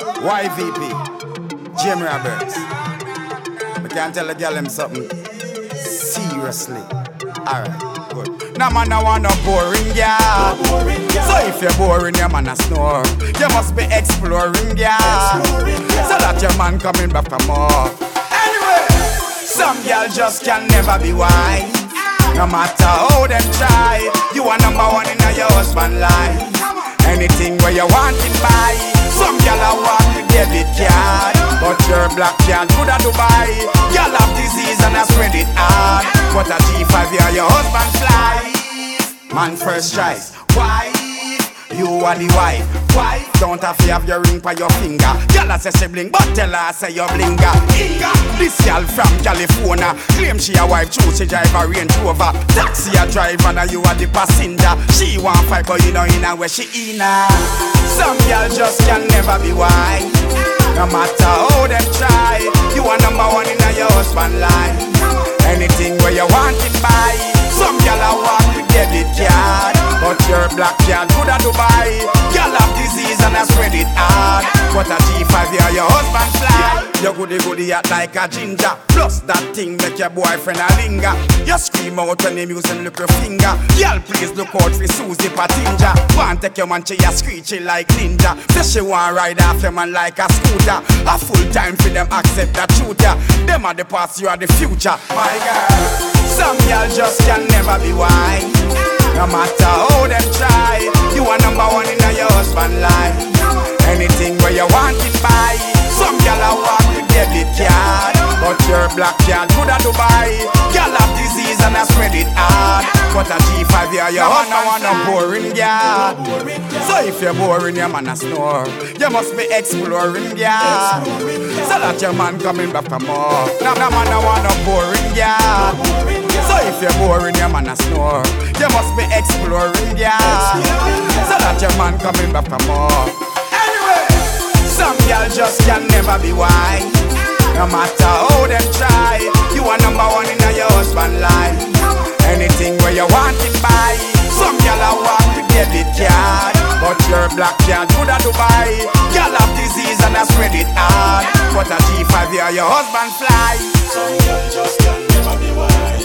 YVP, Jim Roberts. I can't tell a girl them something seriously. Alright, good. Now man, I want no boring girl. So if you're boring, your man a snore. You must be exploring girl. So that your man coming back for more. Anyway, some girl just can never be wife. No matter how them try, you are number one in your husband life. Anything where you want it buy. Some girl a walk with debit card, but your black card could a Dubai. Girl have disease and a spread it hard. What a G5 year your husband fly. Man first choice, wife. You are the wife. Wife don't have to have your ring by your finger. Girl a say she bling, but tell her say you blinga. Inga. This girl from California claim she a wife, true she drive a Range Rover. Taxi a driver and you are the passenger. She want fight but you know in where she in. Some girl just can never be wife. No matter how them try, you are number one in your husband life. Anything where you want it buy. Some girl a walk with debit card, but your black card could a Dubai. Girl have disease and a spread it hard. What a G5 year your husband fly. You goody act like a ginger. Plus that thing make your boyfriend a linger. You scream out when him use him look your finger. Girl please look out for Susie Patinja. Want take your man she a screechy like ninja. Say she want ride off your man like a scooter. A full time for them accept that shooter. Them are the past, you are the future. My girl, some girl just can never be wife. No matter how them try, you are number one in your husband life. Anything where you want it buy. Some girl a walk with debit card, but your black card could a Dubai. Girl have disease and a spread it hard. What a G5 year your husband want a boring girl. So if you're boring, your man a snore. You must be exploring girl, so that your man coming back for more. Now man a want a boring girl. So if you're boring, your man a snore. You must be exploring girl, so that your man coming back for more. Anyway, some girl just can never be wife. No matter how them try, you are number one in your husband life. Anything where you want it buy. Some girl a walk with debit card, but your black card could a Dubai. Girl have disease and a spread it hard. What a G5 year your husband fly. Some girl just can never be wife.